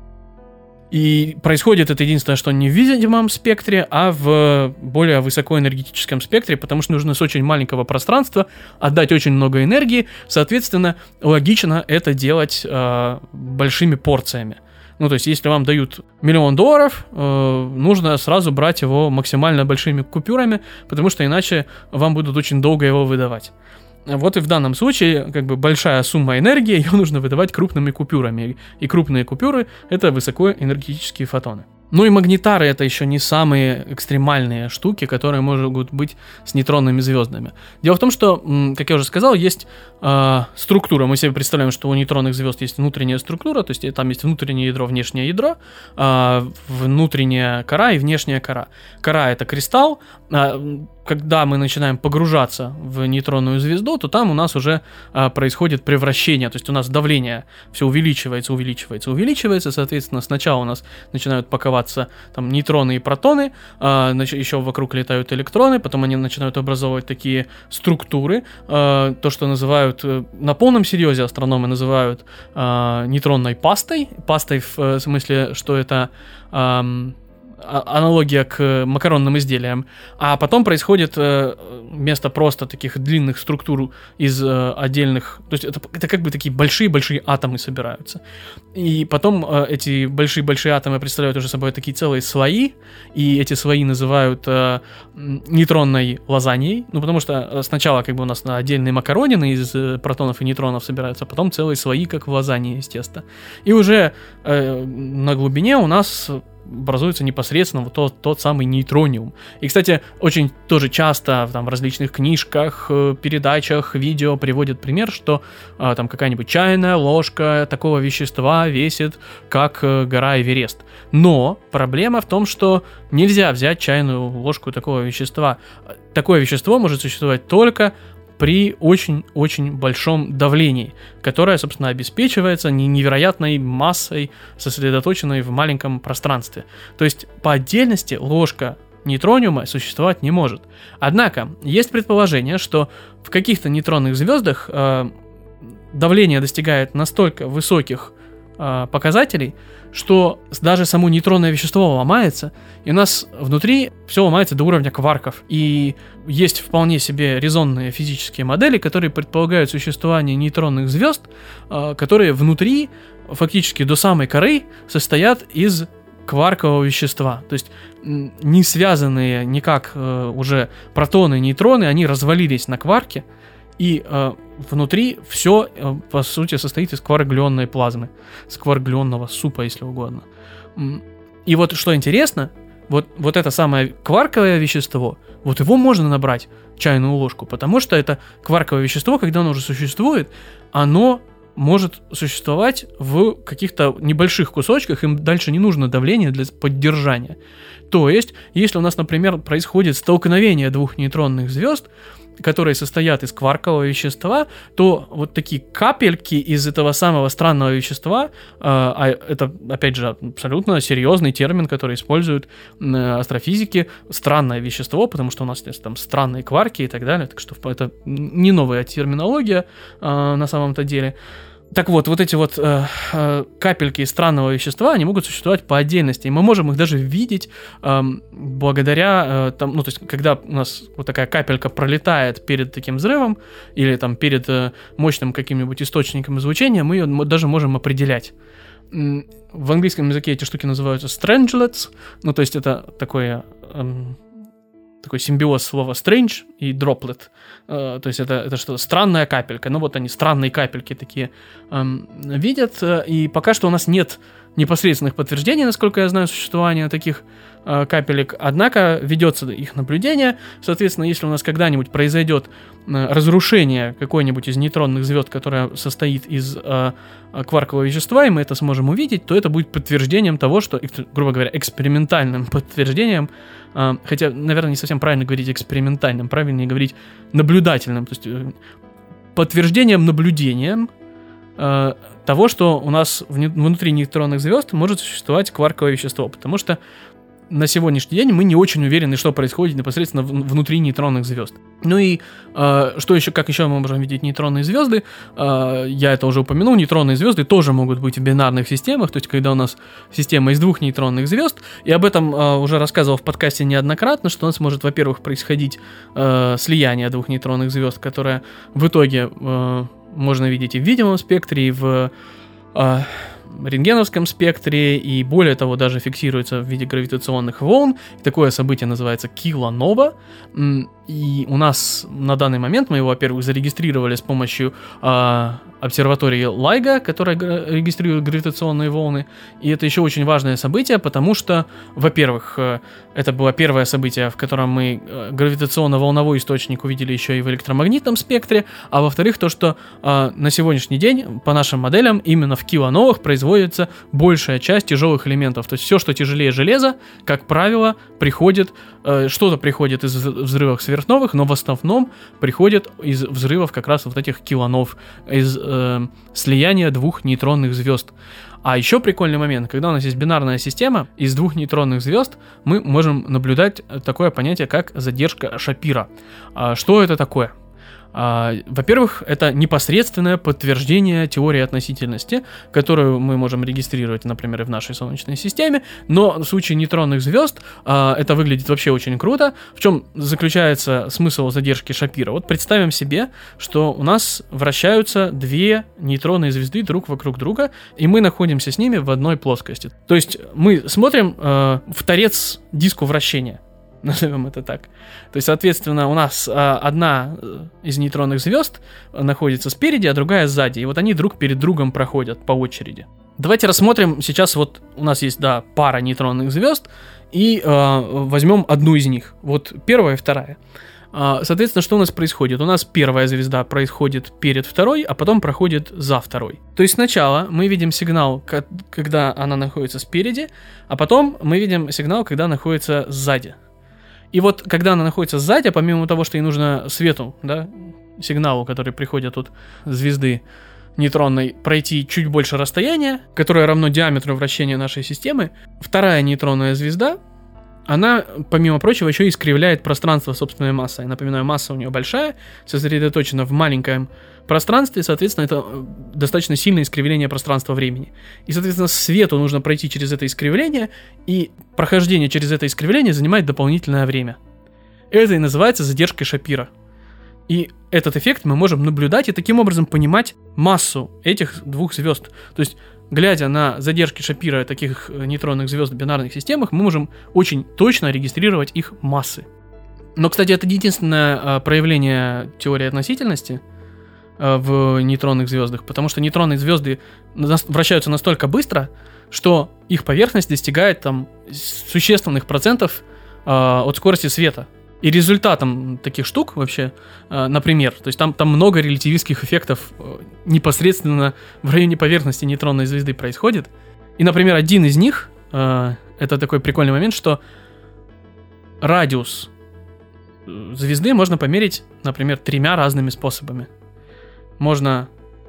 И происходит это единственное, что не в видимом спектре, а в более высокоэнергетическом спектре, потому что нужно с очень маленького пространства отдать очень много энергии. Соответственно, логично это делать э, большими порциями. Ну, то есть, если вам дают миллион долларов, э, нужно сразу брать его максимально большими купюрами, потому что иначе вам будут очень долго его выдавать. Вот и в данном случае, как бы, большая сумма энергии, ее нужно выдавать крупными купюрами. И крупные купюры — это высокоэнергетические фотоны. Ну и магнитары — это еще не самые экстремальные штуки, которые могут быть с нейтронными звездами. Дело в том, что, как я уже сказал, есть э, структура. Мы себе представляем, что у нейтронных звезд есть внутренняя структура, то есть там есть внутреннее ядро, внешнее ядро, э, внутренняя кора и внешняя кора. Кора — это кристалл. Э, когда мы начинаем погружаться в нейтронную звезду, то там у нас уже э, происходит превращение, то есть у нас давление все увеличивается, увеличивается, увеличивается, соответственно, сначала у нас начинают паковаться там нейтроны и протоны, э, еще вокруг летают электроны, потом они начинают образовывать такие структуры, э, то, что называют, э, на полном серьезе астрономы называют э, нейтронной пастой, пастой в э, смысле, что это... Э, аналогия к макаронным изделиям, а потом происходит э, вместо просто таких длинных структур из э, отдельных, то есть это, это как бы такие большие-большие атомы собираются, и потом э, эти большие-большие атомы представляют уже собой такие целые слои, и эти слои называют э, нейтронной лазаньей, ну потому что сначала как бы у нас на отдельные макаронины из э, протонов и нейтронов собираются, а потом целые слои, как в лазанье из теста, и уже э, на глубине у нас образуется непосредственно вот тот, тот самый нейтрониум. И, кстати, очень тоже часто там, в различных книжках, передачах, видео приводят пример, что а, там какая-нибудь чайная ложка такого вещества весит, как гора Эверест. Но проблема в том, что нельзя взять чайную ложку такого вещества. Такое вещество может существовать только при очень-очень большом давлении, которое, собственно, обеспечивается невероятной массой, сосредоточенной в маленьком пространстве. То есть по отдельности ложка нейтрониума существовать не может. Однако есть предположение, что в каких-то нейтронных звездах э, давление достигает настолько высоких э, показателей, что даже само нейтронное вещество ломается, и у нас внутри все ломается до уровня кварков. И есть вполне себе резонные физические модели, которые предполагают существование нейтронных звезд, которые внутри, фактически до самой коры, состоят из кваркового вещества. То есть не связанные никак уже протоны и нейтроны, они развалились на кварки, и э, внутри все, э, по сути, состоит из кварк-глюонной плазмы, из кварк-глюонного супа, если угодно. И вот что интересно, вот, вот это самое кварковое вещество, вот его можно набрать чайную ложку, потому что это кварковое вещество, когда оно уже существует, оно может существовать в каких-то небольших кусочках, им дальше не нужно давление для поддержания. То есть, если у нас, например, происходит столкновение двух нейтронных звезд, которые состоят из кваркового вещества, то вот такие капельки из этого самого странного вещества, э, а это, опять же, абсолютно серьезный термин, который используют э, астрофизики, странное вещество, потому что у нас есть там странные кварки и так далее, так что это не новая терминология э, на самом-то деле. Так вот, вот эти вот э, э, капельки странного вещества, они могут существовать по отдельности, и мы можем их даже видеть э, благодаря, э, там, ну, то есть, когда у нас вот такая капелька пролетает перед таким взрывом, или там перед э, мощным каким-нибудь источником излучения, мы ее даже можем определять. В английском языке эти штуки называются strangelets, ну, то есть, это такое... Э, такой симбиоз слова strange и droplet. Uh, то есть это, это что-то странная капелька. Ну вот они, странные капельки такие um, видят. И пока что у нас нет непосредственных подтверждений, насколько я знаю, существования таких uh, капелек. Однако ведется их наблюдение. Соответственно, если у нас когда-нибудь произойдет uh, разрушение какой-нибудь из нейтронных звезд, которая состоит из uh, кваркового вещества, и мы это сможем увидеть, то это будет подтверждением того, что, грубо говоря, экспериментальным подтверждением, uh, хотя, наверное, не совсем правильно говорить экспериментальным, правильнее говорить наблюдательным, то есть uh, подтверждением наблюдением uh, того, что у нас внутри нейтронных звезд может существовать кварковое вещество, потому что на сегодняшний день мы не очень уверены, что происходит непосредственно внутри нейтронных звезд. Ну и э, что еще, как еще мы можем видеть нейтронные звезды? Э, я это уже упомянул, нейтронные звезды тоже могут быть в бинарных системах, то есть когда у нас система из двух нейтронных звезд, и об этом э, уже рассказывал в подкасте неоднократно, что у нас может, во-первых, происходить э, слияние двух нейтронных звезд, которое в итоге э, можно видеть и в видимом спектре, и в... Э, рентгеновском спектре, и более того, даже фиксируется в виде гравитационных волн. Такое событие называется килонова. И у нас на данный момент мы его, во-первых, зарегистрировали с помощью э, обсерватории Лайга, которая регистрирует гравитационные волны. И это еще очень важное событие, потому что, во-первых, э, это было первое событие, в котором мы э, гравитационно-волновой источник увидели еще и в электромагнитном спектре. А во-вторых, то, что э, на сегодняшний день, по нашим моделям, именно в килоновых производится большая часть тяжелых элементов. То есть все, что тяжелее железа, как правило, приходит, э, что-то приходит из взрывов сверхновых, но в основном приходит из взрывов как раз вот этих килонов, из э, слияния двух нейтронных звезд. А еще прикольный момент, когда у нас есть бинарная система, из двух нейтронных звезд мы можем наблюдать такое понятие, как задержка Шапира. А что это такое? А, во-первых, это непосредственное подтверждение теории относительности, которую мы можем регистрировать, например, и в нашей Солнечной системе, но в случае нейтронных звезд а, это выглядит вообще очень круто. В чем заключается смысл задержки Шапира? Вот представим себе, что у нас вращаются две нейтронные звезды друг вокруг друга, и мы находимся с ними в одной плоскости. То есть мы смотрим э, в торец диску вращения. Назовем это так. То есть, соответственно, у нас а, одна из нейтронных звезд находится спереди, а другая сзади. И вот они друг перед другом проходят по очереди. Давайте рассмотрим сейчас, вот у нас есть, да, пара нейтронных звезд, и а, возьмем одну из них. Вот первая и вторая. А, соответственно, что у нас происходит? У нас первая звезда происходит перед второй, а потом проходит за второй. То есть сначала мы видим сигнал, когда она находится спереди, а потом мы видим сигнал, когда находится сзади. И вот, когда она находится сзади, помимо того, что ей нужно свету, да, сигналу, который приходит от звезды нейтронной, пройти чуть больше расстояния, которое равно диаметру вращения нашей системы, вторая нейтронная звезда, она, помимо прочего, еще и искривляет пространство собственной массой. Напоминаю, масса у нее большая, сосредоточена в маленьком пространстве, соответственно, это достаточно сильное искривление пространства-времени. И, соответственно, свету нужно пройти через это искривление, и прохождение через это искривление занимает дополнительное время. Это и называется задержкой Шапира. И этот эффект мы можем наблюдать и таким образом понимать массу этих двух звезд. То есть, глядя на задержки Шапира таких нейтронных звезд в бинарных системах, мы можем очень точно регистрировать их массы. Но, кстати, это не единственное проявление теории относительности в нейтронных звездах, потому что нейтронные звезды вращаются настолько быстро, что их поверхность достигает там существенных процентов от скорости света. И результатом таких штук вообще, например, то есть там, там много релятивистских эффектов непосредственно в районе поверхности нейтронной звезды происходит. И, например, один из них, это такой прикольный момент, что радиус звезды можно померить, например, тремя разными способами. Можно,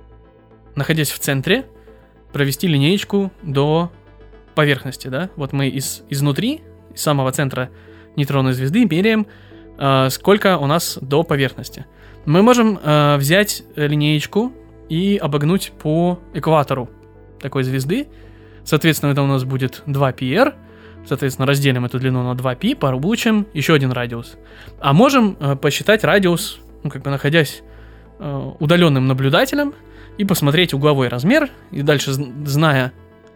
находясь в центре, провести линеечку до поверхности, да? Вот мы из, изнутри, из самого центра нейтронной звезды меряем, э, сколько у нас до поверхности. Мы можем э, взять линеечку и обогнуть по экватору такой звезды. Соответственно, это у нас будет два пи эр. Соответственно, разделим эту длину на два пи, получим еще один радиус. А можем э, посчитать радиус, ну, как бы находясь э, удаленным наблюдателем, и посмотреть угловой размер, и дальше, зная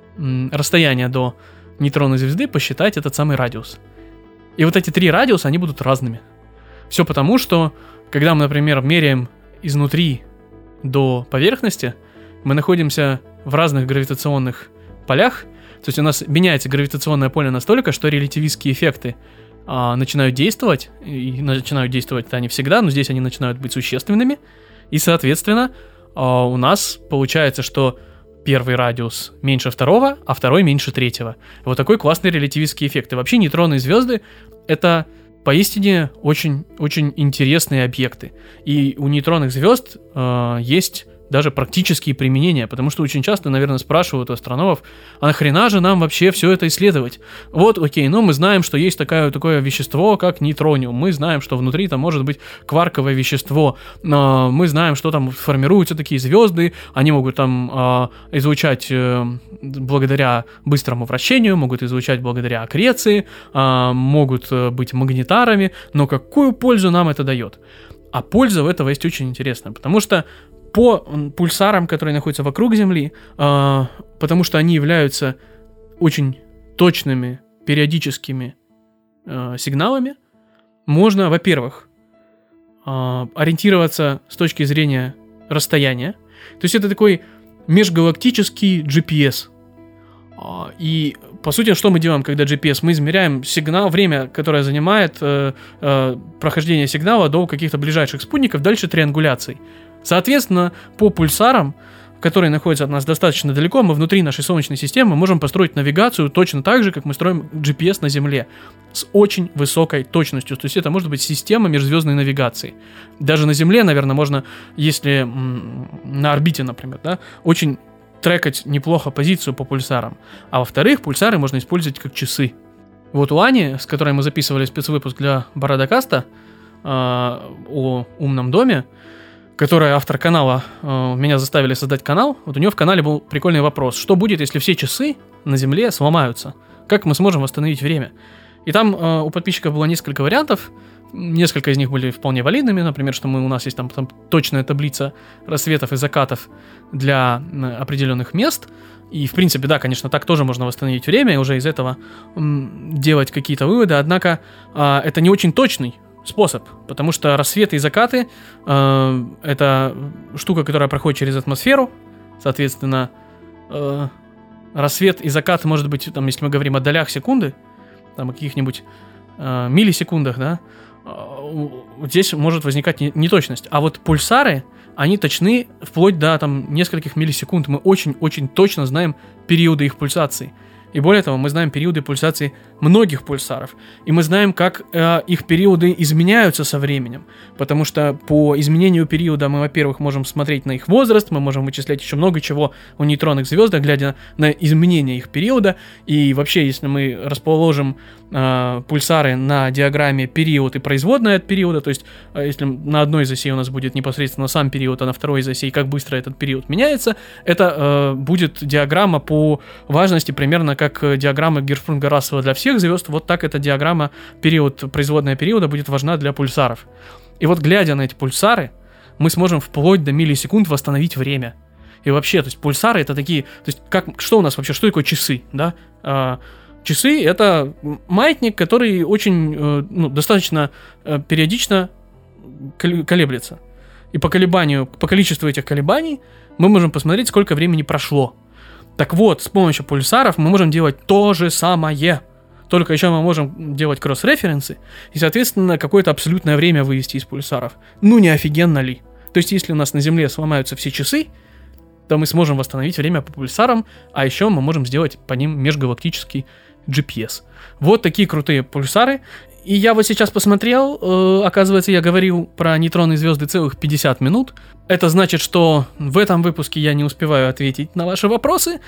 м, расстояние до нейтронной звезды, посчитать этот самый радиус. И вот эти три радиуса, они будут разными. Все потому, что, когда мы, например, меряем изнутри до поверхности, мы находимся в разных гравитационных полях, то есть у нас меняется гравитационное поле настолько, что релятивистские эффекты а, начинают действовать, и начинают действовать они всегда, но здесь они начинают быть существенными, и, соответственно, а, у нас получается, что первый радиус меньше второго, а второй меньше третьего. Вот такой классный релятивистский эффект. И вообще нейтронные звезды — это поистине очень, очень интересные объекты. И у нейтронных звезд э, есть даже практические применения, потому что очень часто, наверное, спрашивают у астрономов, а нахрена же нам вообще все это исследовать? Вот, окей, ну мы знаем, что есть такое, такое вещество, как нейтрониум, мы знаем, что внутри там может быть кварковое вещество, э, мы знаем, что там формируются такие звезды, они могут там э, излучать э, благодаря быстрому вращению, могут излучать благодаря аккреции, э, могут э, быть магнитарами, но какую пользу нам это дает? А польза в этого есть очень интересная, потому что по пульсарам, которые находятся вокруг Земли, э, потому что они являются очень точными периодическими э, сигналами, можно, во-первых, э, ориентироваться с точки зрения расстояния. То есть это такой межгалактический джи пи эс. Э, и по сути, что мы делаем, когда джи пи эс? Мы измеряем сигнал, время, которое занимает э, э, прохождение сигнала до каких-то ближайших спутников, дальше триангуляций. Соответственно, по пульсарам, которые находятся от нас достаточно далеко, мы внутри нашей Солнечной системы можем построить навигацию точно так же, как мы строим джи пи эс на Земле, с очень высокой точностью. То есть это может быть система межзвездной навигации. Даже на Земле, наверное, можно, если м- на орбите, например, да, очень трекать неплохо позицию по пульсарам. А во-вторых, пульсары можно использовать как часы. Вот у Ани, с которой мы записывали спецвыпуск для Бородокаста э, о умном доме, которая автор канала, э, меня заставили создать канал, вот у нее в канале был прикольный вопрос. Что будет, если все часы на Земле сломаются? Как мы сможем восстановить время? И там э, у подписчиков было несколько вариантов. Несколько из них были вполне валидными. Например, что мы, у нас есть там, там точная таблица рассветов и закатов для э, определенных мест. И, в принципе, да, конечно, так тоже можно восстановить время и уже из этого м, делать какие-то выводы. Однако э, это не очень точный способ, потому что рассветы и закаты э, это штука, которая проходит через атмосферу. Соответственно, э, рассвет и закат может быть, там, если мы говорим о долях секунды, там, о каких-нибудь э, миллисекундах, да, э, здесь может возникать неточность. А вот пульсары, они точны вплоть до там, нескольких миллисекунд. Мы очень-очень точно знаем периоды их пульсации. И более того, мы знаем периоды пульсации многих пульсаров. И мы знаем, как э, их периоды изменяются со временем. Потому что по изменению периода мы, во-первых, можем смотреть на их возраст, мы можем вычислять еще много чего о нейтронных звездах, глядя на изменение их периода. И вообще, если мы расположим э, пульсары на диаграмме период и производная от периода, то есть э, если на одной из осей у нас будет непосредственно сам период, а на второй из осей как быстро этот период меняется, это э, будет диаграмма по важности примерно как диаграмма Герцшпрунгера-Рассела для всех звезд, вот так эта диаграмма период, производная периода будет важна для пульсаров. И вот глядя на эти пульсары, мы сможем вплоть до миллисекунд восстановить время. И вообще, то есть пульсары это такие, то есть как, что у нас вообще, что такое часы, да? А, часы это маятник, который очень, ну, достаточно периодично колеблется. И по колебанию, по количеству этих колебаний мы можем посмотреть, сколько времени прошло. Так вот, с помощью пульсаров мы можем делать то же самое. Только еще мы можем делать кросс-референсы и, соответственно, какое-то абсолютное время вывести из пульсаров. Ну, не офигенно ли? То есть, если у нас на Земле сломаются все часы, то мы сможем восстановить время по пульсарам, а еще мы можем сделать по ним межгалактический джи пи эс. Вот такие крутые пульсары. И я вот сейчас посмотрел, э, оказывается, я говорил про нейтронные звезды целых пятьдесят минут. Это значит, что в этом выпуске я не успеваю ответить на ваши вопросы,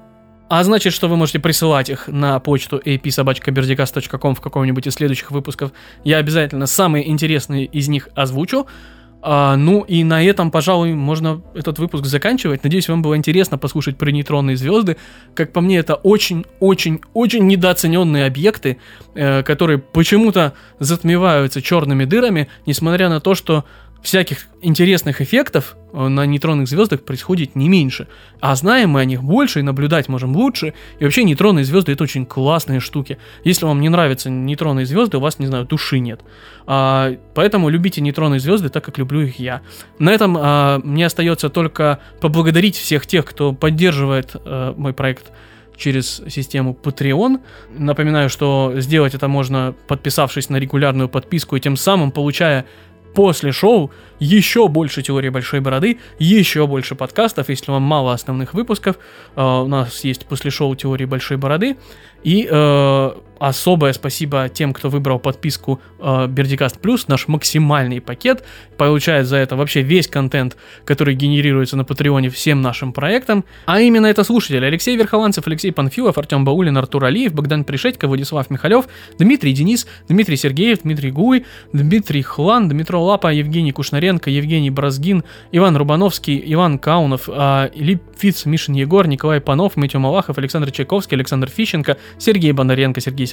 а значит, что вы можете присылать их на почту эй пи собака бердикаст точка ком в каком-нибудь из следующих выпусков. Я обязательно самые интересные из них озвучу. А, ну и на этом, пожалуй, можно этот выпуск заканчивать. Надеюсь, вам было интересно послушать про нейтронные звезды. Как по мне, это очень-очень-очень недооцененные объекты, э, которые почему-то затмеваются черными дырами, несмотря на то, что всяких интересных эффектов на нейтронных звездах происходит не меньше. А знаем мы о них больше и наблюдать можем лучше. И вообще нейтронные звезды — это очень классные штуки. Если вам не нравятся нейтронные звезды, у вас, не знаю, души нет. А, поэтому любите нейтронные звезды так, как люблю их я. На этом а, мне остается только поблагодарить всех тех, кто поддерживает а, мой проект через систему Patreon. Напоминаю, что сделать это можно, подписавшись на регулярную подписку и тем самым получая после шоу еще больше теории Большой Бороды, еще больше подкастов, если вам мало основных выпусков. Э, у нас есть после шоу теории Большой Бороды. И э, особое спасибо тем, кто выбрал подписку э, Бердикаст Плюс, наш максимальный пакет. Получает за это вообще весь контент, который генерируется на Патреоне всем нашим проектам. А именно это слушатели: Алексей Верхованцев, Алексей Панфилов, Артем Баулин, Артур Алиев, Богдан Пришедько, Владислав Михалев, Дмитрий Денис, Дмитрий Сергеев, Дмитрий Гуй, Дмитрий Хлан, Дмитро Лапа, Евгений Кушнаренко, Евгений Бразгин, Иван Рубановский, Иван Каунов, э, Ильи Фиц, Мишин Егор, Николай Панов, Митя Малахов, Александр Чайковский, Александр Фищенко, Сергей Бондаренко, Сергей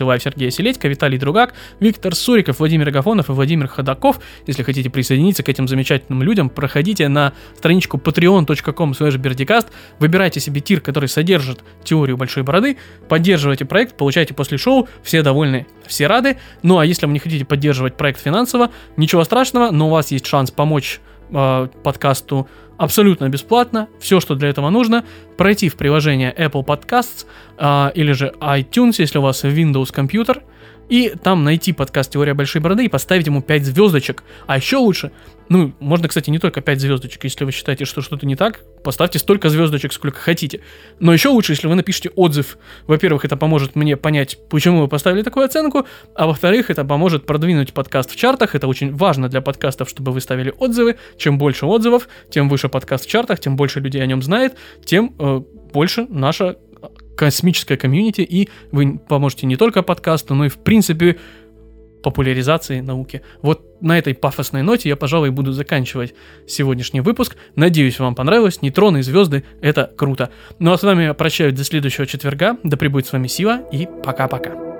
Силаев, Сергей Селедько, Виталий Другак, Виктор Суриков, Владимир Агафонов и Владимир Ходаков. Если хотите присоединиться к этим замечательным людям, проходите на страничку patreon точка com слэш berдикаст, выбирайте себе тир, который содержит теорию большой бороды, поддерживайте проект, получайте после шоу, все довольны, все рады. Ну а если вы не хотите поддерживать проект финансово, ничего страшного, но у вас есть шанс помочь э, подкасту абсолютно бесплатно. Все, что для этого нужно, пройти в приложение Apple Podcasts э, или же iTunes, если у вас Windows компьютер, и там найти подкаст «Теория большой бороды» и поставить ему пять звездочек. А еще лучше, ну, можно, кстати, не только пять звездочек, если вы считаете, что что-то не так, поставьте столько звездочек, сколько хотите. Но еще лучше, если вы напишите отзыв. Во-первых, это поможет мне понять, почему вы поставили такую оценку, а во-вторых, это поможет продвинуть подкаст в чартах. Это очень важно для подкастов, чтобы вы ставили отзывы. Чем больше отзывов, тем выше подкаст в чартах, тем больше людей о нем знает, тем э, больше наша космическое комьюнити, и вы поможете не только подкасту, но и, в принципе, популяризации науки. Вот на этой пафосной ноте я, пожалуй, буду заканчивать сегодняшний выпуск. Надеюсь, вам понравилось. Нейтроны и звезды — это круто. Ну а с вами я прощаюсь до следующего четверга. Да пребудет с вами сила, и пока-пока.